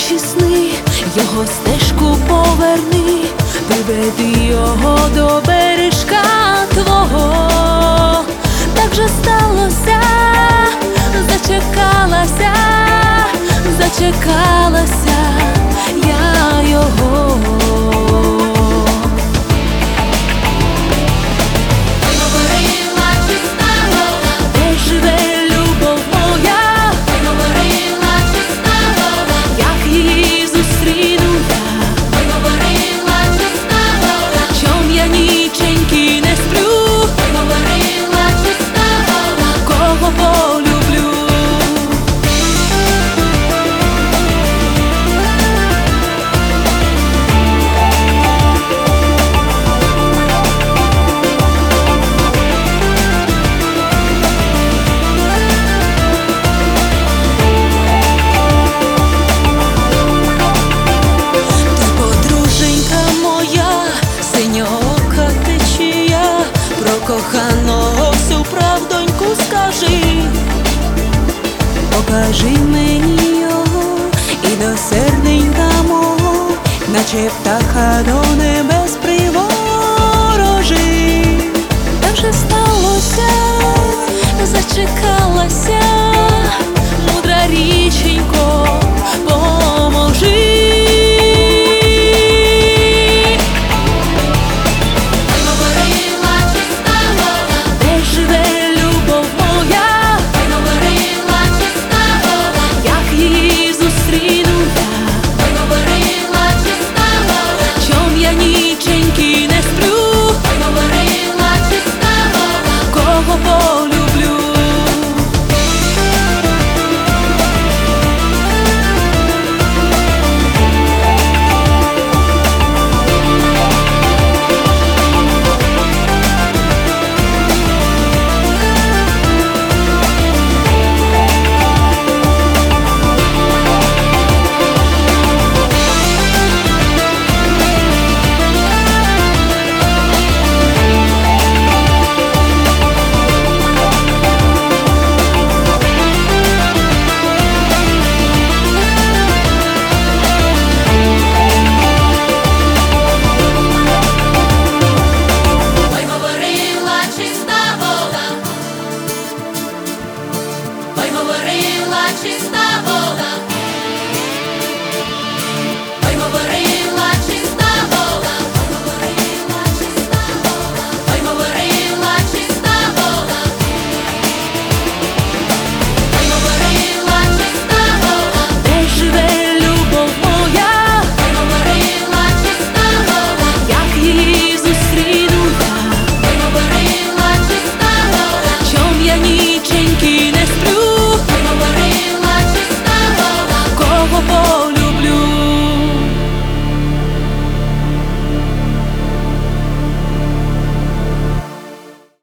наші сни, його стежку поверни, приведи його до бережка твого. Так же сталося, зачекалася, зачекалася я його. Коханого всю правдоньку скажи, покажи мені його і до серденька мого, наче птаха до небес приворожи. Так вже сталося, зачекалася, мудра річенько, поможи. Чиста вода.